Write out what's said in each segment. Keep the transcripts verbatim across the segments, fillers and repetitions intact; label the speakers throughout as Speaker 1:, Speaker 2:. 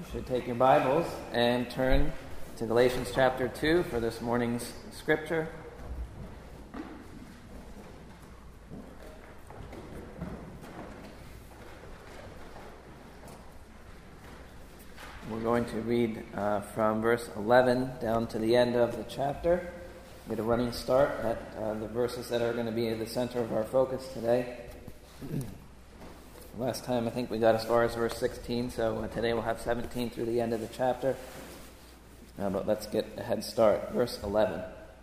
Speaker 1: should take your Bibles and turn to Galatians chapter two for this morning's scripture. We're going to read uh, from verse eleven down to the end of the chapter. Get a running start at uh, the verses that are going to be at the center of our focus today. Last time I think we got as far as verse sixteen, so uh, today we'll have seventeen through the end of the chapter. Uh, but let's get a head start. Verse eleven.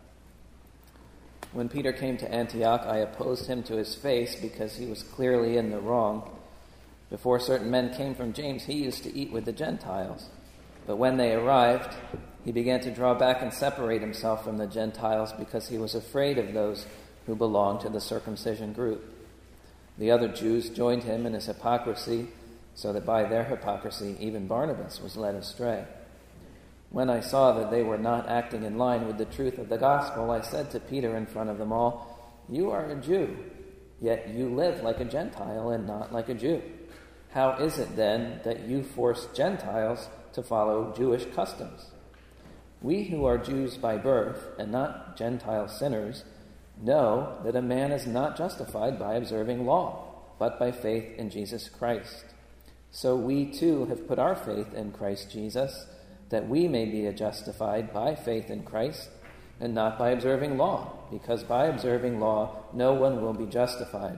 Speaker 1: When Peter came to Antioch, I opposed him to his face because he was clearly in the wrong. Before certain men came from James, he used to eat with the Gentiles. But when they arrived, he began to draw back and separate himself from the Gentiles because he was afraid of those who belonged to the circumcision group. The other Jews joined him in his hypocrisy, so that by their hypocrisy even Barnabas was led astray. When I saw that they were not acting in line with the truth of the gospel, I said to Peter in front of them all, "You are a Jew, yet you live like a Gentile and not like a Jew. How is it then that you force Gentiles to follow Jewish customs? We who are Jews by birth and not Gentile sinners know that a man is not justified by observing law, but by faith in Jesus Christ. So we too have put our faith in Christ Jesus, that we may be justified by faith in Christ and not by observing law, because by observing law no one will be justified.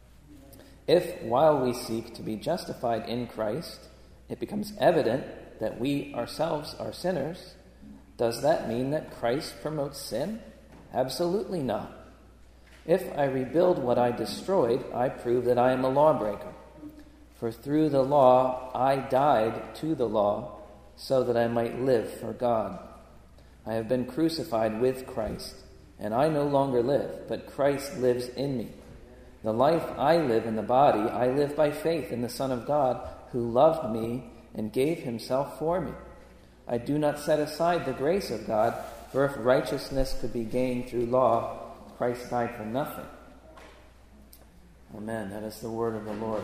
Speaker 1: If, while we seek to be justified in Christ, it becomes evident that we ourselves are sinners, does that mean that Christ promotes sin? Absolutely not. If I rebuild what I destroyed, I prove that I am a lawbreaker. For through the law I died to the law, so that I might live for God. I have been crucified with Christ, and I no longer live, but Christ lives in me. The life I live in the body, I live by faith in the Son of God, who loved me and gave himself for me. I do not set aside the grace of God, for if righteousness could be gained through law, Christ died for nothing." Amen. That is the word of the Lord.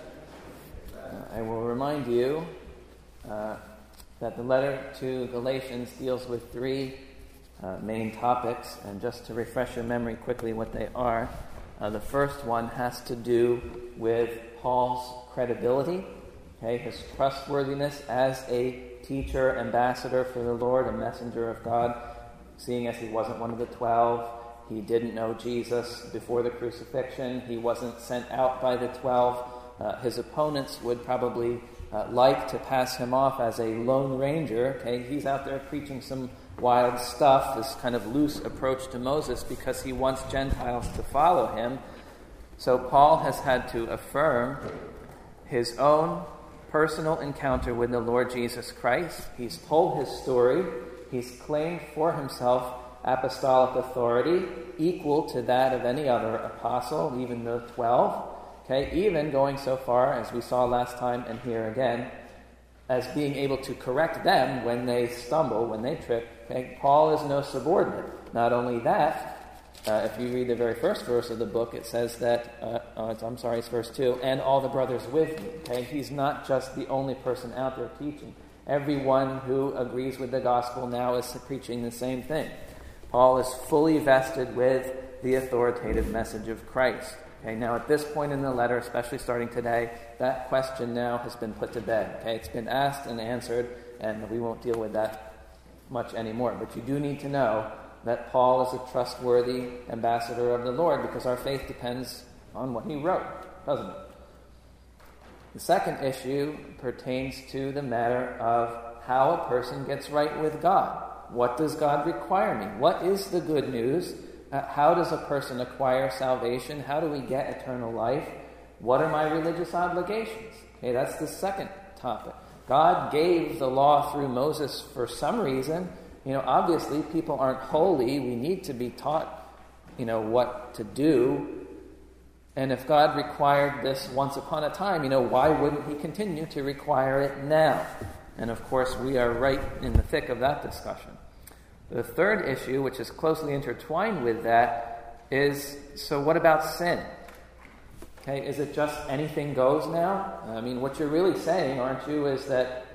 Speaker 1: Uh, I will remind you uh, that the letter to Galatians deals with three uh, main topics, and just to refresh your memory quickly what they are. Uh, the first one has to do with Paul's credibility, okay, his trustworthiness as a teacher, ambassador for the Lord, a messenger of God, seeing as he wasn't one of the twelve. He didn't know Jesus before the crucifixion. He wasn't sent out by the twelve. Uh, his opponents would probably uh, like to pass him off as a lone ranger. Okay, he's out there preaching some wild stuff, this kind of loose approach to Moses because he wants Gentiles to follow him. So Paul has had to affirm his own personal encounter with the Lord Jesus Christ. He's told his story. He's claimed for himself apostolic authority equal to that of any other apostle, even the twelve. Okay, even going so far, as we saw last time and here again, as being able to correct them when they stumble, when they trip. Okay, Paul is no subordinate. Not only that, uh, if you read the very first verse of the book, it says that, uh, uh, I'm sorry, it's verse two, and all the brothers with me. Okay, he's not just the only person out there teaching. Everyone who agrees with the gospel now is preaching the same thing. Paul is fully vested with the authoritative message of Christ. Okay, now at this point in the letter, especially starting today, that question now has been put to bed. Okay, it's been asked and answered, and we won't deal with that much anymore. But you do need to know that Paul is a trustworthy ambassador of the Lord, because our faith depends on what he wrote, doesn't it? The second issue pertains to the matter of how a person gets right with God. What does God require me? What is the good news? Uh, how does a person acquire salvation? How do we get eternal life? What are my religious obligations? Okay, that's the second topic. God gave the law through Moses for some reason. You know, obviously people aren't holy. We need to be taught, you know, what to do. And if God required this once upon a time, you know, why wouldn't he continue to require it now? And of course, we are right in the thick of that discussion. The third issue, which is closely intertwined with that, is, so what about sin? Okay, is it just anything goes now? I mean, what you're really saying, aren't you, is that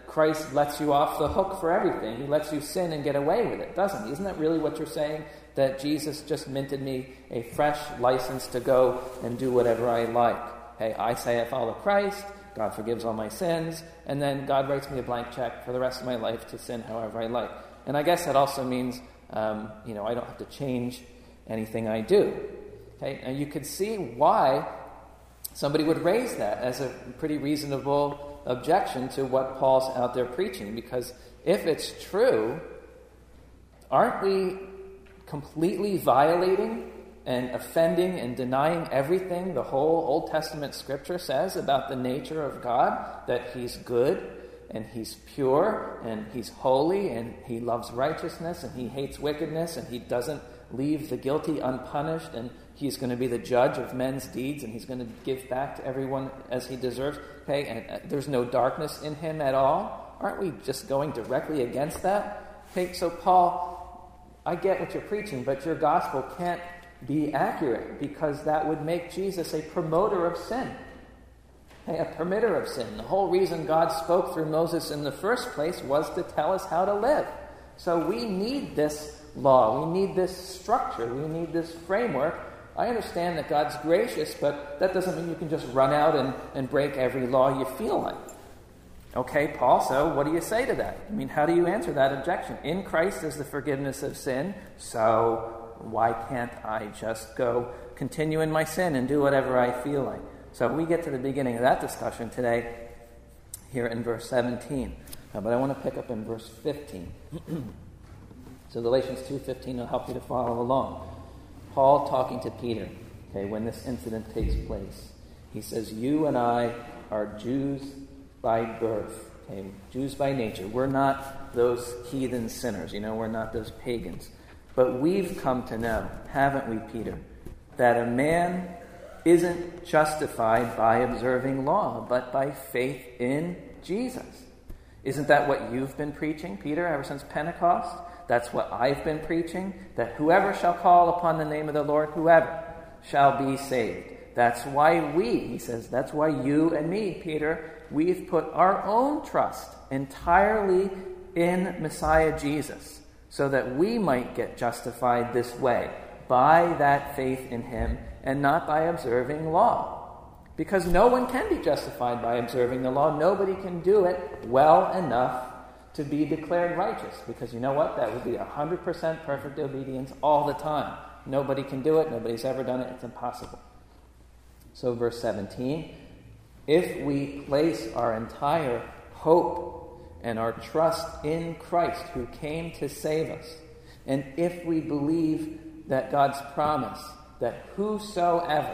Speaker 1: Christ lets you off the hook for everything. He lets you sin and get away with it, doesn't he? Isn't that really what you're saying? That Jesus just minted me a fresh license to go and do whatever I like. Hey, I say I follow Christ, God forgives all my sins, and then God writes me a blank check for the rest of my life to sin however I like. And I guess that also means, um, you know, I don't have to change anything I do. Okay, and you could see why somebody would raise that as a pretty reasonable objection to what Paul's out there preaching, because if it's true, aren't we completely violating and offending and denying everything the whole Old Testament scripture says about the nature of God, that he's good and he's pure and he's holy and he loves righteousness and he hates wickedness and he doesn't leave the guilty unpunished, and he's going to be the judge of men's deeds, and he's going to give back to everyone as he deserves. Okay, and uh, there's no darkness in him at all. Aren't we just going directly against that? Okay, so Paul, I get what you're preaching, but your gospel can't be accurate, because that would make Jesus a promoter of sin, okay, a permitter of sin. The whole reason God spoke through Moses in the first place was to tell us how to live. So we need this law. We need this structure. We need this framework. I understand that God's gracious, but that doesn't mean you can just run out and, and break every law you feel like. Okay, Paul, so what do you say to that? I mean, how do you answer that objection? In Christ is the forgiveness of sin, so why can't I just go continue in my sin and do whatever I feel like? So we get to the beginning of that discussion today here in verse seventeen. Uh, but I want to pick up in verse fifteen. So Galatians two fifteen will help you to follow along. Paul talking to Peter, okay, when this incident takes place. He says, you and I are Jews by birth, okay, Jews by nature. We're not those heathen sinners, you know, we're not those pagans. But we've come to know, haven't we, Peter, that a man isn't justified by observing law, but by faith in Jesus. Isn't that what you've been preaching, Peter, ever since Pentecost? That's what I've been preaching, that whoever shall call upon the name of the Lord, whoever shall be saved. That's why we, he says, that's why you and me, Peter, we've put our own trust entirely in Messiah Jesus, so that we might get justified this way, by that faith in him, and not by observing law. Because no one can be justified by observing the law. Nobody can do it well enough to be declared righteous. Because you know what? That would be one hundred percent perfect obedience all the time. Nobody can do it. Nobody's ever done it. It's impossible. So verse seventeen, if we place our entire hope and our trust in Christ who came to save us, and if we believe that God's promise that whosoever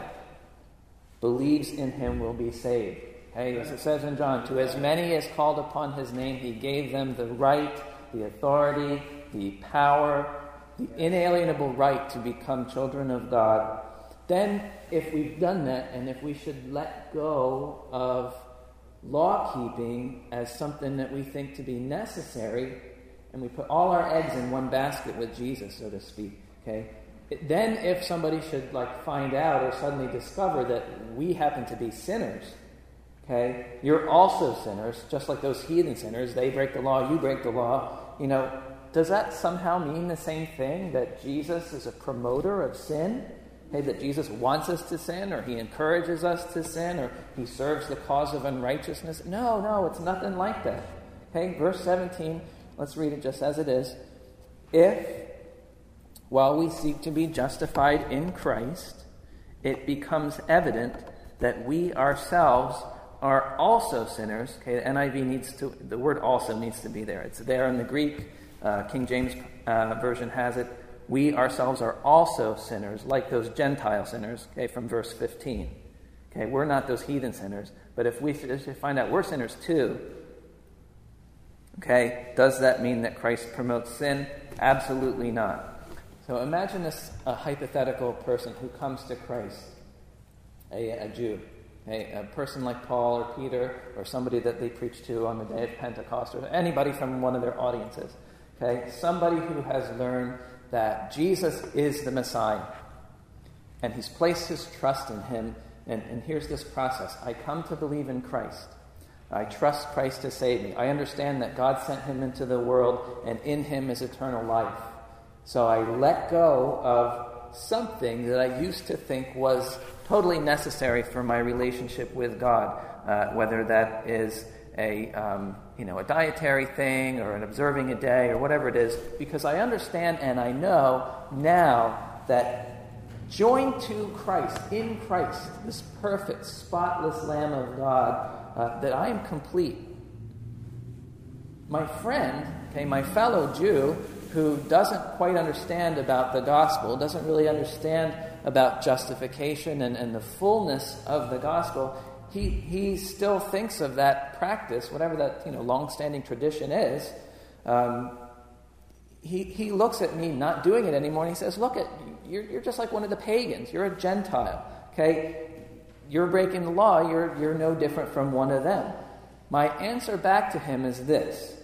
Speaker 1: believes in him will be saved. Hey, as it says in John, to as many as called upon his name, he gave them the right, the authority, the power, the inalienable right to become children of God. Then, if we've done that, and if we should let go of law-keeping as something that we think to be necessary, and we put all our eggs in one basket with Jesus, so to speak, okay? Then if somebody should like find out or suddenly discover that we happen to be sinners, okay, you're also sinners, just like those heathen sinners. They break the law, you break the law. You know, does that somehow mean the same thing, that Jesus is a promoter of sin? Hey, that Jesus wants us to sin, or he encourages us to sin, or he serves the cause of unrighteousness? No, no, it's nothing like that. Okay, verse seventeen, let's read it just as it is. If, while we seek to be justified in Christ, it becomes evident that we ourselves are also sinners. Okay, the N I V needs to, the word also needs to be there. It's there in the Greek. Uh, King James uh, Version has it. We ourselves are also sinners, like those Gentile sinners, okay, from verse fifteen. Okay, we're not those heathen sinners, but if we find out we're sinners too, okay, does that mean that Christ promotes sin? Absolutely not. So imagine this a hypothetical person who comes to Christ, a, a Jew, a, a person like Paul or Peter, or somebody that they preach to on the day of Pentecost, or anybody from one of their audiences. Okay, somebody who has learned that Jesus is the Messiah, and he's placed his trust in him. And, and here's this process. I come to believe in Christ. I trust Christ to save me. I understand that God sent him into the world, and in him is eternal life. So I let go of something that I used to think was totally necessary for my relationship with God, uh, whether that is a um, you know a dietary thing or an observing a day or whatever it is, because I understand and I know now that joined to Christ, in Christ, this perfect, spotless Lamb of God, uh, that I am complete. My friend, okay, my fellow Jew, who doesn't quite understand about the gospel, doesn't really understand about justification and, and the fullness of the gospel, he he still thinks of that practice, whatever that you know long-standing tradition is. Um, he he looks at me not doing it anymore, and he says, "Look, at you're you're just like one of the pagans. You're a Gentile. Okay, you're breaking the law. You're you're no different from one of them." My answer back to him is this: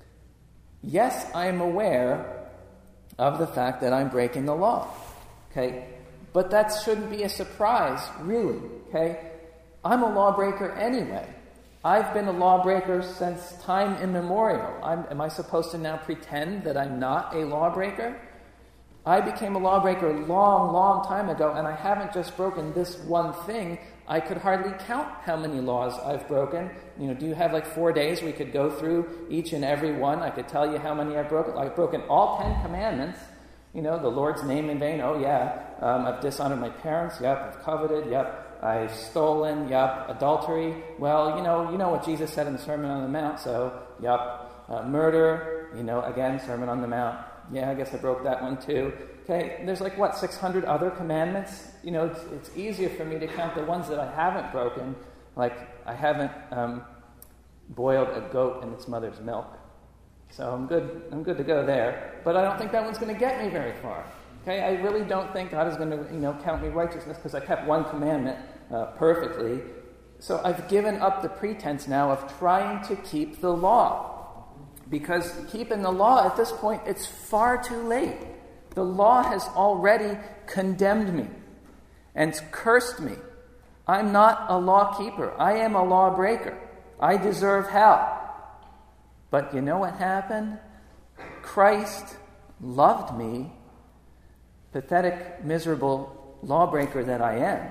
Speaker 1: yes, I am aware of the fact that I'm breaking the law. Okay, but that shouldn't be a surprise, really. Okay, I'm a lawbreaker anyway. I've been a lawbreaker since time immemorial. I'm, am I supposed to now pretend that I'm not a lawbreaker? I became a lawbreaker a long, long time ago, and I haven't just broken this one thing. I could hardly count how many laws I've broken. You know, do you have like four days we could go through each and every one? I could tell you how many I've broken. I've broken all ten commandments. You know, the Lord's name in vain. Oh, yeah. Um, I've dishonored my parents. Yep. I've coveted. Yep. I've stolen. Yep. Adultery. Well, you know, you know what Jesus said in the Sermon on the Mount. So, yep. Uh, murder. You know, again, Sermon on the Mount. Yeah, I guess I broke that one too. Okay, there's like, what, six hundred other commandments? You know, it's, it's easier for me to count the ones that I haven't broken. Like, I haven't um, boiled a goat in its mother's milk. So I'm good I'm good to go there. But I don't think that one's going to get me very far. Okay, I really don't think God is going to, you know, count me righteousness because I kept one commandment uh, perfectly. So I've given up the pretense now of trying to keep the law. Because keeping the law at this point, it's far too late. The law has already condemned me and cursed me. I'm not a law keeper. I am a lawbreaker. I deserve hell. But you know what happened? Christ loved me, pathetic, miserable lawbreaker that I am.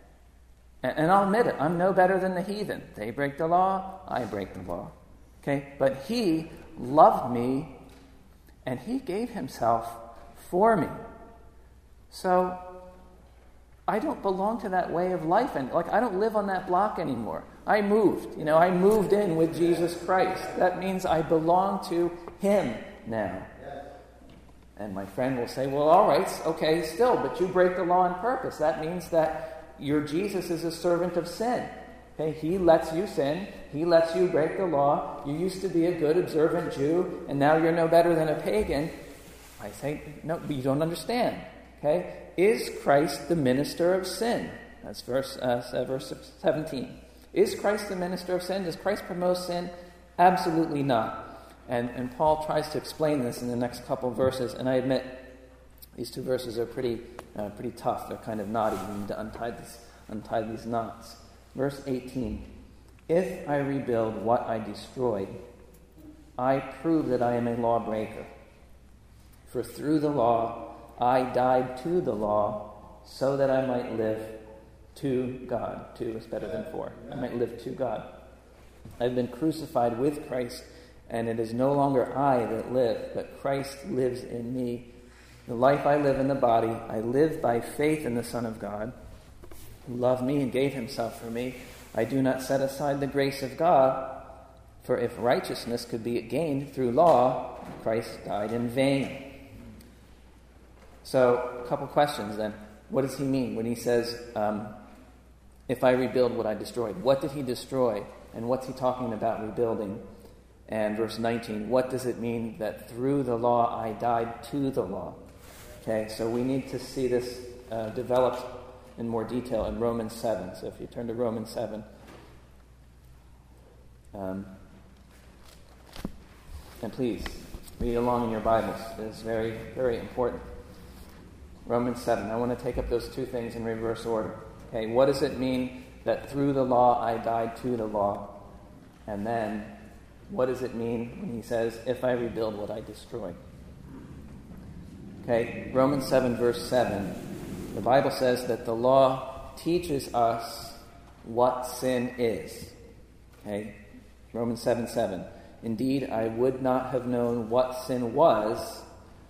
Speaker 1: And I'll admit it, I'm no better than the heathen. They break the law, I break the law. Okay? But he loved me, and he gave himself for me. So I don't belong to that way of life, and like I don't live on that block anymore. I moved, you know, I moved in with Jesus Christ. That means I belong to him now. And my friend will say, well, all right, okay, still, but you break the law on purpose. That means that your Jesus is a servant of sin. Okay, he lets you sin. He lets you break the law. You used to be a good, observant Jew, and now you're no better than a pagan. I say, no, but you don't understand. Okay, is Christ the minister of sin? That's verse uh, verse seventeen. Is Christ the minister of sin? Does Christ promote sin? Absolutely not. And and Paul tries to explain this in the next couple verses. And I admit, these two verses are pretty uh, pretty tough. They're kind of knotty. You need to untie this, untie these knots. Verse eighteen. If I rebuild what I destroyed, I prove that I am a lawbreaker. For through the law I died to the law, so that I might live to God. Two is better than four. I might live to God. I've been crucified with Christ, and it is no longer I that live, but Christ lives in me. The life I live in the body, I live by faith in the Son of God, who loved me and gave himself for me. I do not set aside the grace of God, for if righteousness could be gained through law, Christ died in vain. So, a couple questions then. What does he mean when he says, um, if I rebuild what I destroyed? What did he destroy? And what's he talking about rebuilding? And verse nineteen, what does it mean that through the law I died to the law? Okay, so we need to see this uh, developed in more detail in Romans seven. So if you turn to Romans seven. Um, and please, read along in your Bibles. It is very, very important. Romans seven. I want to take up those two things in reverse order. Okay, what does it mean that through the law I died to the law? And then, what does it mean when he says, if I rebuild what I destroy? Okay, Romans seven, verse seven. The Bible says that the law teaches us what sin is. Okay, Romans seven, seven. Indeed, I would not have known what sin was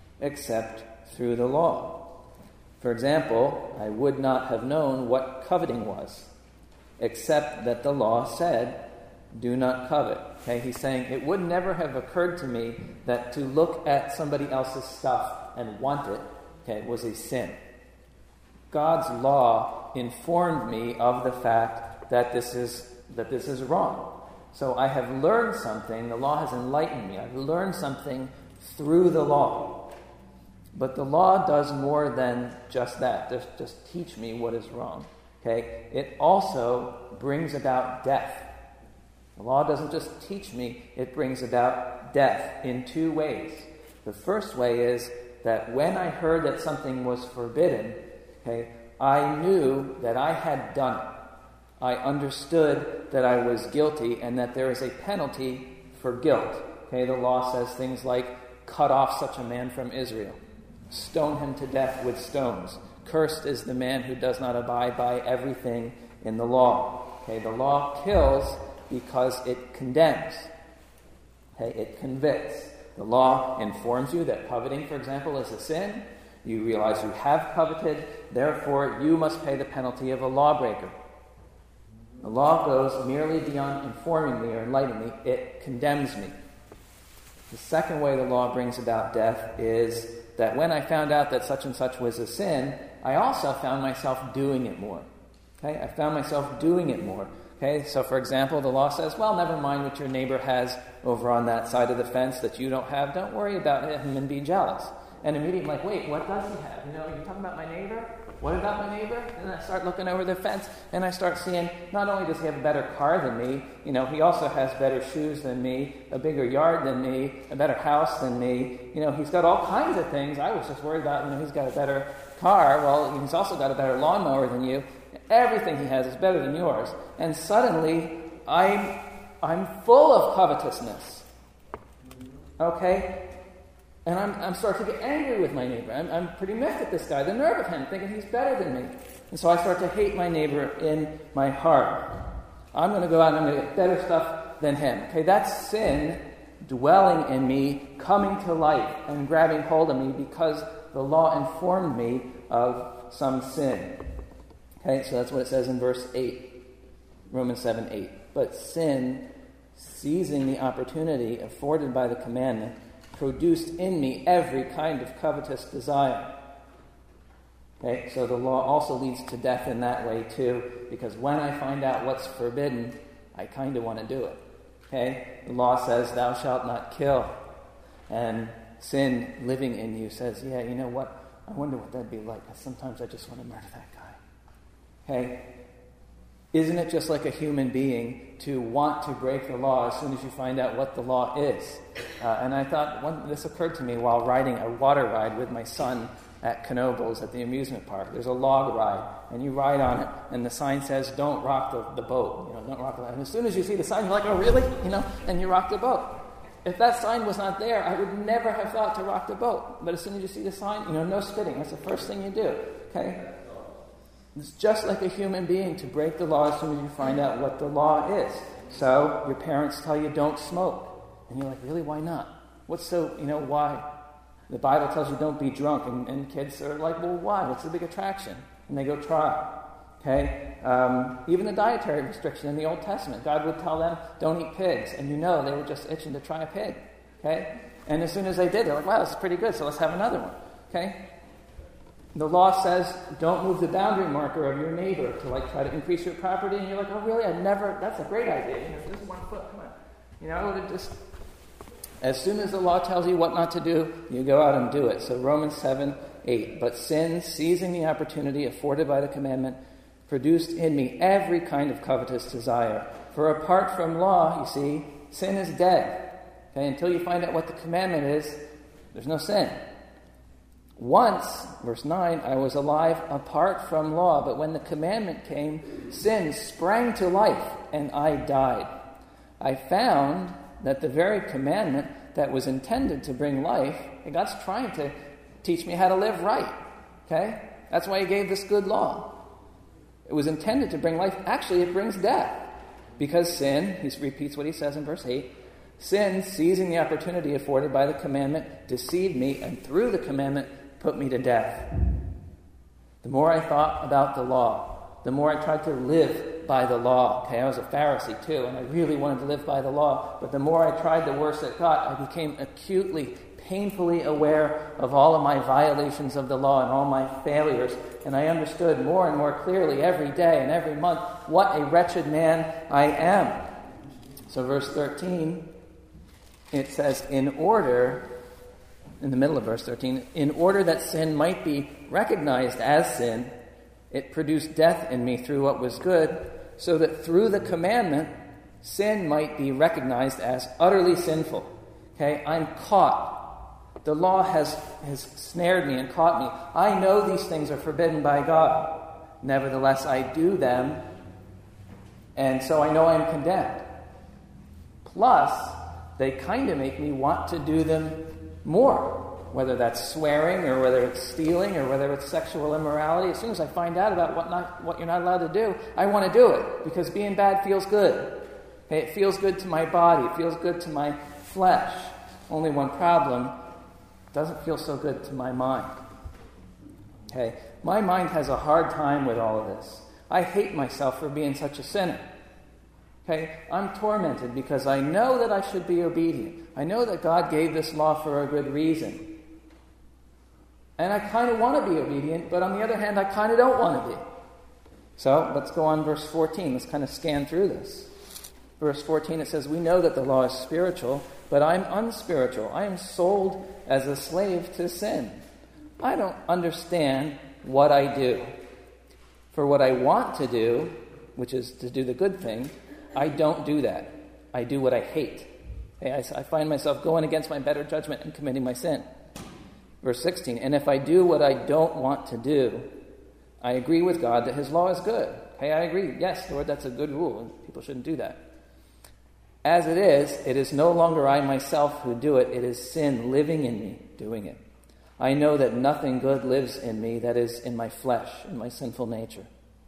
Speaker 1: except through the law. For example, I would not have known what coveting was, except that the law said, do not covet. Okay, he's saying it would never have occurred to me that to look at somebody else's stuff and want it, okay, was a sin. God's law informed me of the fact that this is that this is wrong. So I have learned something. The law has enlightened me. I've learned something through the law. But the law does more than just that. Just, just teach me what is wrong. Okay? It also brings about death. The law doesn't just teach me, it brings about death in two ways. The first way is that when I heard that something was forbidden, okay, I knew that I had done it. I understood that I was guilty and that there is a penalty for guilt. Okay, the law says things like, cut off such a man from Israel. Stone him to death with stones. Cursed is the man who does not abide by everything in the law. Okay, the law kills because it condemns. Okay, it convicts. The law informs you that coveting, for example, is a sin. You realize you have coveted, therefore you must pay the penalty of a lawbreaker. The law goes merely beyond informing me or enlightening me, it condemns me. The second way the law brings about death is that when I found out that such and such was a sin, I also found myself doing it more. Okay, I found myself doing it more. Okay, so for example, the law says, well, never mind what your neighbor has over on that side of the fence that you don't have. Don't worry about him and be jealous. And immediately I'm like, wait, what does he have? You know, you're talking about my neighbor? What about my neighbor? And I start looking over the fence, and I start seeing, not only does he have a better car than me, you know, he also has better shoes than me, a bigger yard than me, a better house than me. You know, he's got all kinds of things. I was just worried about, you know, he's got a better car. Well, he's also got a better lawnmower than you. Everything he has is better than yours. And suddenly, I'm, I'm full of covetousness. Okay? And I'm, I'm starting to get angry with my neighbor. I'm, I'm pretty miffed at this guy. The nerve of him, thinking he's better than me. And so I start to hate my neighbor in my heart. I'm going to go out and I'm going to get better stuff than him. Okay, that's sin dwelling in me, coming to life and grabbing hold of me because the law informed me of some sin. Okay, so that's what it says in verse eight, Romans seven, eight. But sin, seizing the opportunity afforded by the commandment, produced in me every kind of covetous desire. Okay, so the law also leads to death in that way too, because when I find out what's forbidden, I kind of want to do it. Okay, the law says, thou shalt not kill. And sin living in you says, yeah, you know what? I wonder what that'd be like, because sometimes I just want to murder that guy. Okay, isn't it just like a human being to want to break the law as soon as you find out what the law is? Uh, and I thought, one, this occurred to me while riding a water ride with my son at Knoebels at the amusement park. There's a log ride, and you ride on it, and the sign says, don't rock the, the boat. You know, don't rock the boat. And as soon as you see the sign, you're like, oh, really? You know, and you rock the boat. If that sign was not there, I would never have thought to rock the boat. But as soon as you see the sign, you know, no spitting. That's the first thing you do. Okay? It's just like a human being to break the law as soon as you find out what the law is. So your parents tell you don't smoke. And you're like, really, why not? What's so, you know, why? The Bible tells you don't be drunk. And, and kids are like, well, why? What's the big attraction? And they go try. Okay? Um, even the dietary restriction in the Old Testament, God would tell them, don't eat pigs. And you know they were just itching to try a pig. Okay? And as soon as they did, they're like, wow, this is pretty good, so let's have another one. Okay? The law says, don't move the boundary marker of your neighbor to like try to increase your property. And you're like, oh, really? I never, that's a great idea. You know, this is one foot, come on. You know, it just, as soon as the law tells you what not to do, you go out and do it. So Romans seven, eight. But sin, seizing the opportunity afforded by the commandment, produced in me every kind of covetous desire. For apart from law, you see, sin is dead. Okay, until you find out what the commandment is, there's no sin. Once, verse nine, I was alive apart from law, but when the commandment came, sin sprang to life, and I died. I found that the very commandment that was intended to bring life, God's trying to teach me how to live right. Okay? That's why he gave this good law. It was intended to bring life. Actually, it brings death. Because sin, he repeats what he says in verse eight, sin, seizing the opportunity afforded by the commandment, deceived me, and through the commandment, put me to death. The more I thought about the law, the more I tried to live by the law. Okay, I was a Pharisee too, and I really wanted to live by the law. But the more I tried, the worse it got. I became acutely, painfully aware of all of my violations of the law and all my failures. And I understood more and more clearly every day and every month what a wretched man I am. So verse thirteen, it says, in order, in the middle of verse thirteen, in order that sin might be recognized as sin, it produced death in me through what was good, so that through the commandment, sin might be recognized as utterly sinful. Okay, I'm caught. The law has, has snared me and caught me. I know these things are forbidden by God. Nevertheless, I do them, and so I know I'm condemned. Plus, they kind of make me want to do them more, whether that's swearing or whether it's stealing or whether it's sexual immorality. As soon as I find out about what not what you're not allowed to do, I want to do it because being bad feels good. Okay, it feels good to my body. It feels good to my flesh. Only one problem, it doesn't feel so good to my mind. Okay, my mind has a hard time with all of this. I hate myself for being such a sinner. Okay, I'm tormented because I know that I should be obedient. I know that God gave this law for a good reason. And I kind of want to be obedient, but on the other hand, I kind of don't want to be. So let's go on verse fourteen. Let's kind of scan through this. Verse fourteen, it says, we know that the law is spiritual, but I'm unspiritual. I am sold as a slave to sin. I don't understand what I do. For what I want to do, which is to do the good thing, I don't do that. I do what I hate. Okay, I, I find myself going against my better judgment and committing my sin. Verse sixteen, and if I do what I don't want to do, I agree with God that his law is good. Okay, I agree. Yes, Lord, that's a good rule. People shouldn't do that. As it is, it is no longer I myself who do it. It is sin living in me doing it. I know that nothing good lives in me, that is, in my flesh, in my sinful nature.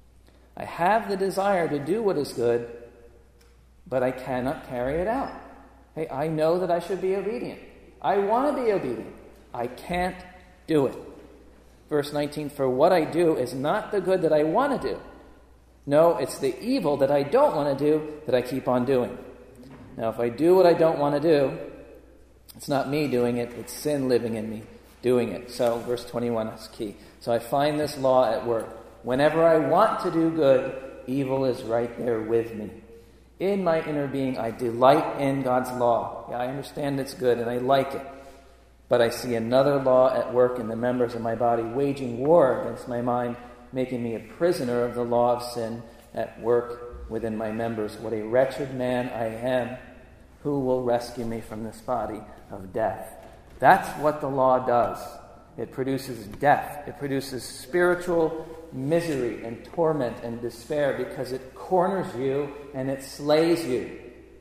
Speaker 1: I have the desire to do what is good, but I cannot carry it out. Hey, I know that I should be obedient. I want to be obedient. I can't do it. Verse nineteen, for what I do is not the good that I want to do. No, it's the evil that I don't want to do that I keep on doing. Now, if I do what I don't want to do, it's not me doing it, it's sin living in me doing it. So, verse twenty-one is key. So I find this law at work. Whenever I want to do good, evil is right there with me. In my inner being, I delight in God's law. Yeah, I understand it's good and I like it. But I see another law at work in the members of my body, waging war against my mind, making me a prisoner of the law of sin at work within my members. What a wretched man I am. Who will rescue me from this body of death? That's what the law does. It produces death. It produces spiritual misery and torment and despair because it corners you and it slays you.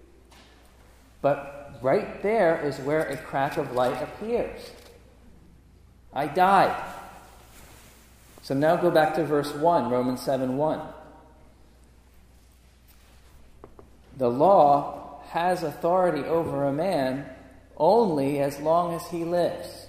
Speaker 1: But right there is where a crack of light appears. I died. So now go back to verse one, Romans seven one. The law has authority over a man only as long as he lives.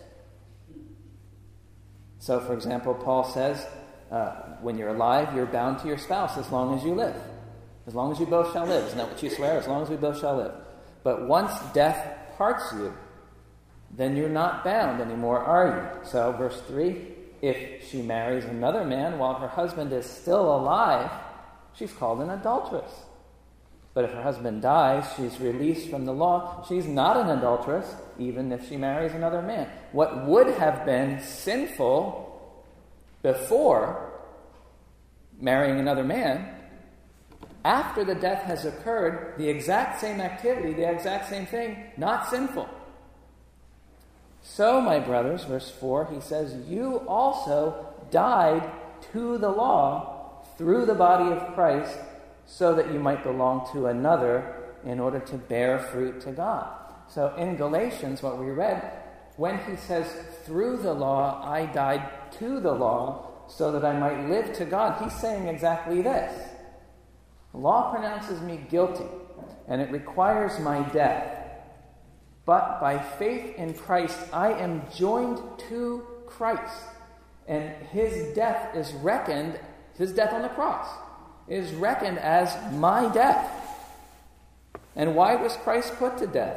Speaker 1: So, for example, Paul says, uh, when you're alive, you're bound to your spouse as long as you live. As long as you both shall live. Isn't that what you swear? As long as we both shall live. But once death parts you, then you're not bound anymore, are you? So, verse three, if she marries another man while her husband is still alive, she's called an adulteress. But if her husband dies, she's released from the law. She's not an adulteress, even if she marries another man. What would have been sinful before marrying another man, after the death has occurred, the exact same activity, the exact same thing, not sinful. So, my brothers, verse four, he says, you also died to the law through the body of Christ, so that you might belong to another, in order to bear fruit to God. So in Galatians, what we read, when he says, through the law I died to the law so that I might live to God, he's saying exactly this. The law pronounces me guilty, and it requires my death. But by faith in Christ, I am joined to Christ. And his death is reckoned, his death on the cross, is reckoned as my death. And why was Christ put to death?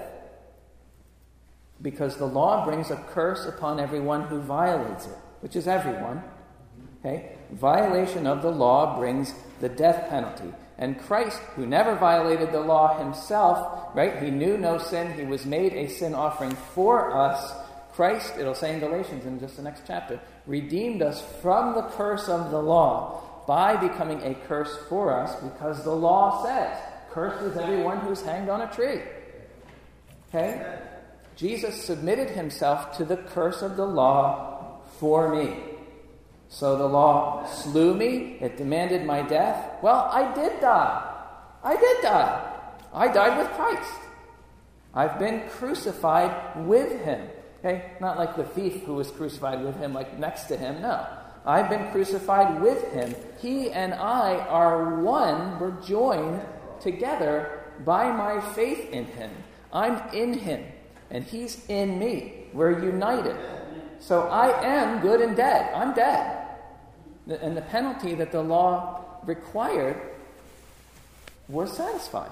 Speaker 1: Because the law brings a curse upon everyone who violates it, which is everyone. Okay? Violation of the law brings the death penalty. And Christ, who never violated the law himself, right? He knew no sin. He was made a sin offering for us. Christ, it'll say in Galatians in just the next chapter, redeemed us from the curse of the law by becoming a curse for us, because the law says, cursed is everyone who's hanged on a tree. Okay? Jesus submitted himself to the curse of the law for me. So the law slew me. It demanded my death. Well, I did die. I did die. I died with Christ. I've been crucified with him. Okay? Not like the thief who was crucified with him, like next to him. No. I've been crucified with him. He and I are one. We're joined together by my faith in him. I'm in him, and he's in me. We're united. So I am good and dead. I'm dead. And the penalty that the law required was satisfied.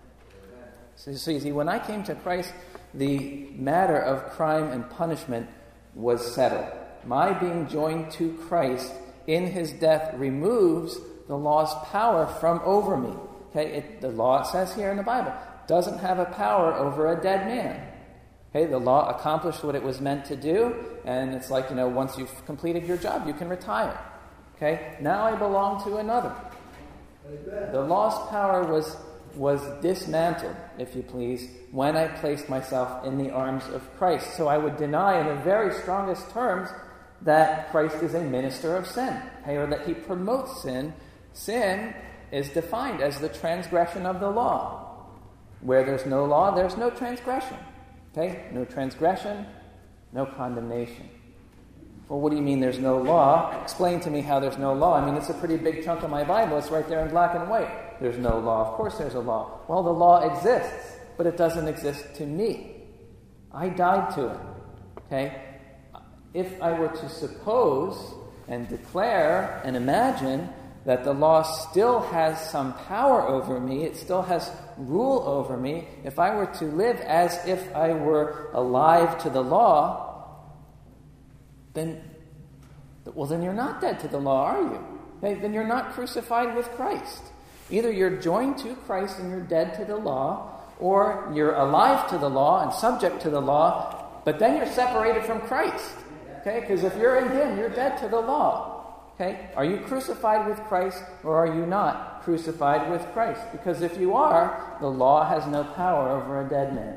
Speaker 1: So, so you see, when I came to Christ, the matter of crime and punishment was settled. My being joined to Christ in his death removes the law's power from over me. Okay, it, the law, it says here in the Bible, doesn't have a power over a dead man. Okay, the law accomplished what it was meant to do, and it's like, you know, once you've completed your job, you can retire. Okay, now I belong to another. The law's power was was dismantled, if you please, when I placed myself in the arms of Christ. So I would deny in the very strongest terms that Christ is a minister of sin, okay, or that he promotes sin. Sin is defined as the transgression of the law. Where there's no law, there's no transgression. Okay? No transgression, no condemnation. Well, what do you mean there's no law? Explain to me how there's no law. I mean, it's a pretty big chunk of my Bible. It's right there in black and white. There's no law. Of course there's a law. Well, the law exists, but it doesn't exist to me. I died to it. Okay? If I were to suppose and declare and imagine that the law still has some power over me, it still has rule over me, if I were to live as if I were alive to the law, then, well, then you're not dead to the law, are you? Okay, then you're not crucified with Christ. Either you're joined to Christ and you're dead to the law, or you're alive to the law and subject to the law, but then you're separated from Christ. Okay, because if you're in him, you're dead to the law. Okay, are you crucified with Christ, or are you not crucified with Christ? Because if you are, the law has no power over a dead man.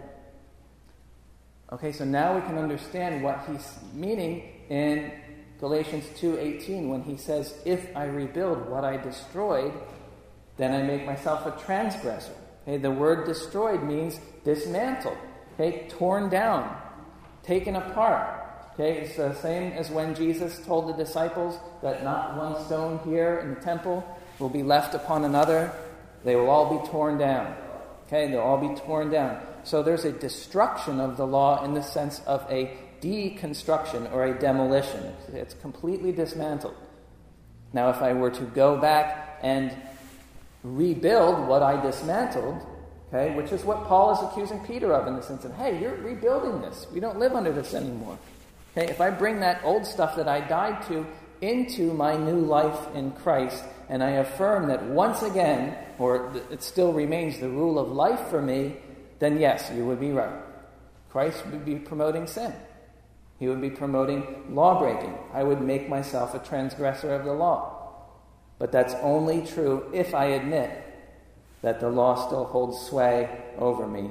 Speaker 1: Okay, so now we can understand what he's meaning in Galatians two eighteen when he says, if I rebuild what I destroyed, then I make myself a transgressor. Okay, the word destroyed means dismantled. Okay, torn down, taken apart. Okay, it's the same as when Jesus told the disciples that not one stone here in the temple will be left upon another. They will all be torn down. Okay, they'll all be torn down. So there's a destruction of the law in the sense of a deconstruction or a demolition. It's completely dismantled. Now, if I were to go back and rebuild what I dismantled, okay, which is what Paul is accusing Peter of in the sense of, hey, you're rebuilding this. We don't live under this anymore. Okay, if I bring that old stuff that I died to into my new life in Christ, and I affirm that once again, or it still remains the rule of life for me, then yes, you would be right. Christ would be promoting sin. He would be promoting law-breaking. I would make myself a transgressor of the law. But that's only true if I admit that the law still holds sway over me.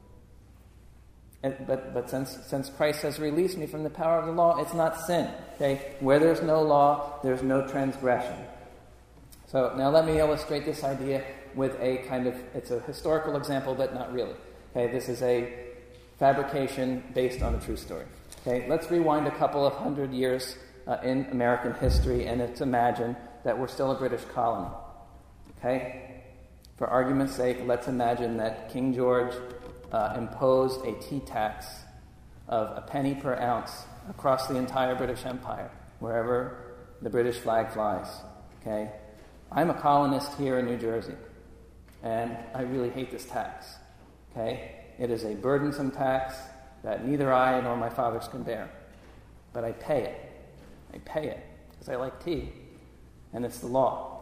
Speaker 1: And, but but since since Christ has released me from the power of the law, it's not sin. Okay? Where there's no law, there's no transgression. So now let me illustrate this idea with a kind of, it's a historical example, but not really. Okay, this is a fabrication based on a true story. Okay, let's rewind a couple of hundred years uh, in American history, and let's imagine that we're still a British colony. Okay, for argument's sake, let's imagine that King George uh, imposed a tea tax of a penny per ounce across the entire British Empire, wherever the British flag flies. Okay, I'm a colonist here in New Jersey, and I really hate this tax. Okay, it is a burdensome tax that neither I nor my fathers can bear, but I pay it. I pay it because I like tea, and it's the law.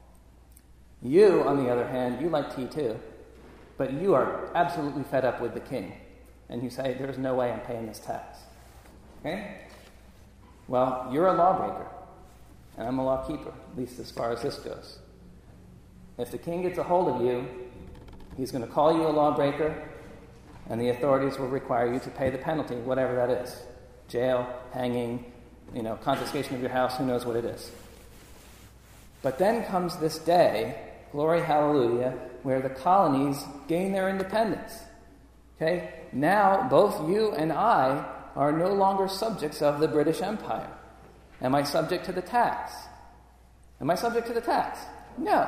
Speaker 1: You, on the other hand, you like tea too, but you are absolutely fed up with the king, and you say, there's no way I'm paying this tax. Okay? Well, you're a lawbreaker, and I'm a lawkeeper, at least as far as this goes. If the king gets a hold of you, he's going to call you a lawbreaker, and the authorities will require you to pay the penalty, whatever that is. Jail, hanging, you know, confiscation of your house, who knows what it is. But then comes this day, glory hallelujah, where the colonies gain their independence. Okay? Now, both you and I are no longer subjects of the British Empire. Am I subject to the tax? Am I subject to the tax? No.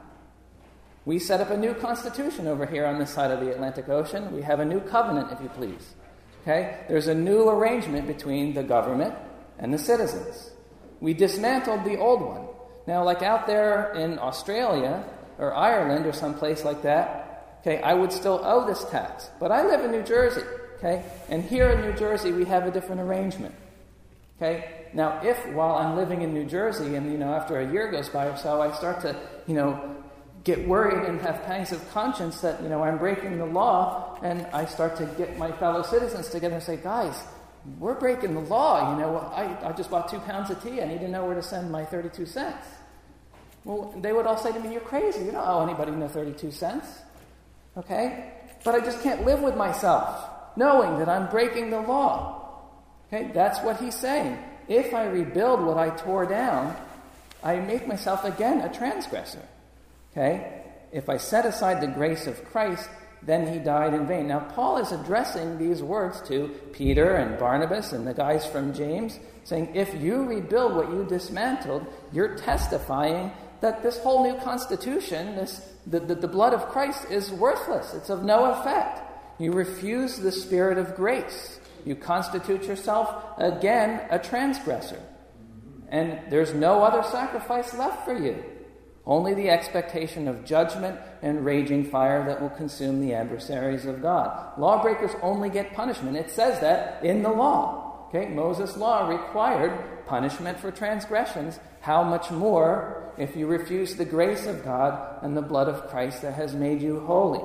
Speaker 1: We set up a new constitution over here on this side of the Atlantic Ocean. We have a new covenant, if you please. Okay? There's a new arrangement between the government and the citizens. We dismantled the old one. Now, like out there in Australia or Ireland or someplace like that, okay, I would still owe this tax. But I live in New Jersey, okay? And here in New Jersey, we have a different arrangement, okay? Now, if while I'm living in New Jersey and, you know, after a year goes by or so, I start to, you know, get worried and have pangs of conscience that, you know, I'm breaking the law, and I start to get my fellow citizens together and say, guys, we're breaking the law, you know, I, I just bought two pounds of tea, I need to know where to send my thirty-two cents. Well, they would all say to me, you're crazy, you don't owe anybody no thirty-two cents, okay? But I just can't live with myself, knowing that I'm breaking the law, okay? That's what he's saying. If I rebuild what I tore down, I make myself again a transgressor, okay? If I set aside the grace of Christ, then he died in vain. Now, Paul is addressing these words to Peter and Barnabas and the guys from James, saying, if you rebuild what you dismantled, you're testifying that this whole new constitution, this the, the, the blood of Christ, is worthless. It's of no effect. You refuse the spirit of grace. You constitute yourself, again, a transgressor. And there's no other sacrifice left for you. Only the expectation of judgment and raging fire that will consume the adversaries of God. Lawbreakers only get punishment. It says that in the law. Okay, Moses' law required punishment for transgressions. How much more if you refuse the grace of God and the blood of Christ that has made you holy?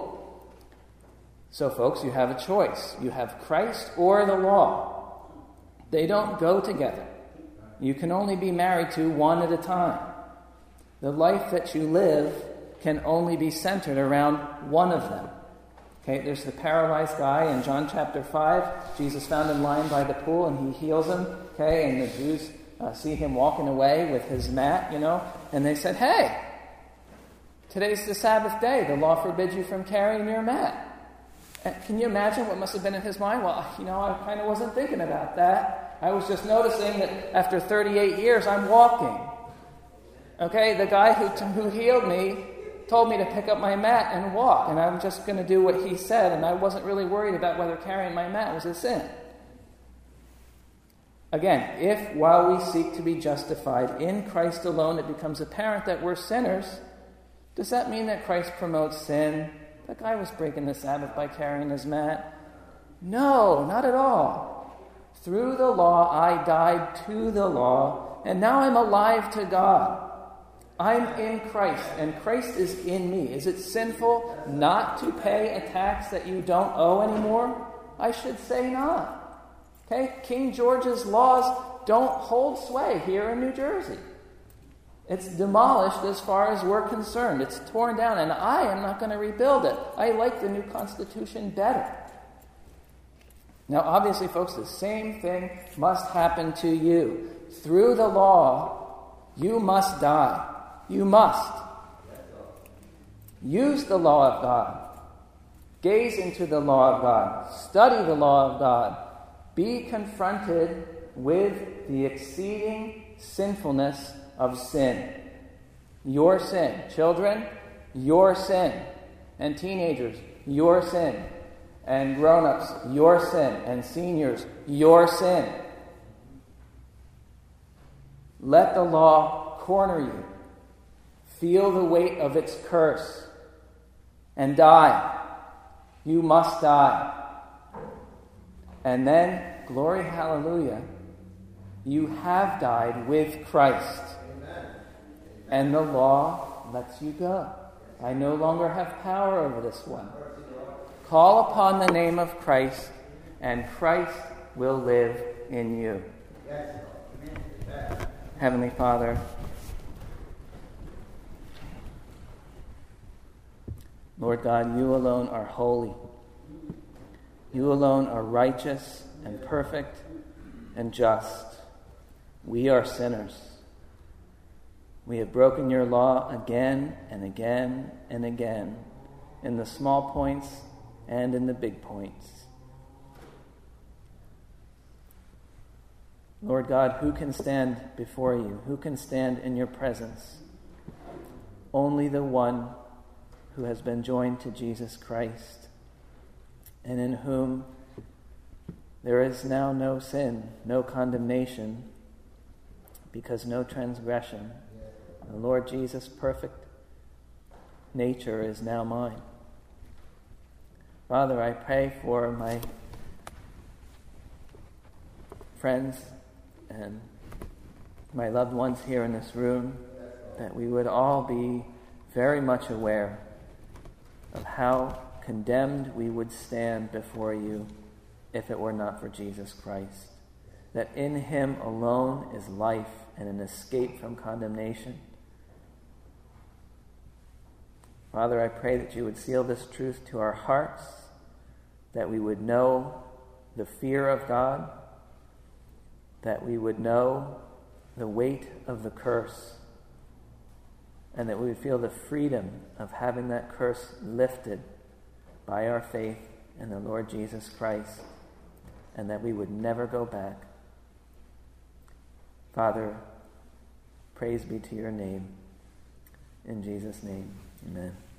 Speaker 1: So, folks, you have a choice. You have Christ or the law. They don't go together. You can only be married to one at a time. The life that you live can only be centered around one of them. Okay, there's the paralyzed guy in John chapter five. Jesus found him lying by the pool and he heals him. Okay, and the Jews uh, see him walking away with his mat, you know, and they said, hey, today's the Sabbath day. The law forbids you from carrying your mat. And can you imagine what must have been in his mind? Well, you know, I kind of wasn't thinking about that. I was just noticing that after thirty-eight years, I'm walking. Okay, the guy who who healed me told me to pick up my mat and walk, and I'm just going to do what he said, and I wasn't really worried about whether carrying my mat was a sin. Again, if while we seek to be justified in Christ alone, it becomes apparent that we're sinners, does that mean that Christ promotes sin? That guy was breaking the Sabbath by carrying his mat. No, not at all. Through the law, I died to the law, and now I'm alive to God. I'm in Christ, and Christ is in me. Is it sinful not to pay a tax that you don't owe anymore? I should say not. Okay? King George's laws don't hold sway here in New Jersey. It's demolished as far as we're concerned. It's torn down, and I am not going to rebuild it. I like the new Constitution better. Now, obviously, folks, the same thing must happen to you. Through the law, you must die. You must. Use the law of God. Gaze into the law of God. Study the law of God. Be confronted with the exceeding sinfulness of sin. Your sin. Children, your sin. And teenagers, your sin. And grown-ups, your sin. And seniors, your sin. Let the law corner you. Feel the weight of its curse. And die. You must die. And then, glory, hallelujah, you have died with Christ. Amen. And the law lets you go. I no longer have power over this one. Call upon the name of Christ, and Christ will live in you. Heavenly Father, Lord God, you alone are holy. You alone are righteous and perfect and just. We are sinners. We have broken your law again and again and again, in the small points and in the big points. Lord God, who can stand before you? Who can stand in your presence? Only the one who has been joined to Jesus Christ, and in whom there is now no sin, no condemnation, because no transgression. The Lord Jesus' perfect nature is now mine. Father, I pray for my friends and my loved ones here in this room, that we would all be very much aware of how condemned we would stand before you if it were not for Jesus Christ. That in him alone is life and an escape from condemnation. Father, I pray that you would seal this truth to our hearts, that we would know the fear of God, that we would know the weight of the curse, and that we would feel the freedom of having that curse lifted by our faith in the Lord Jesus Christ, and that we would never go back. Father, praise be to your name. In Jesus' name, amen.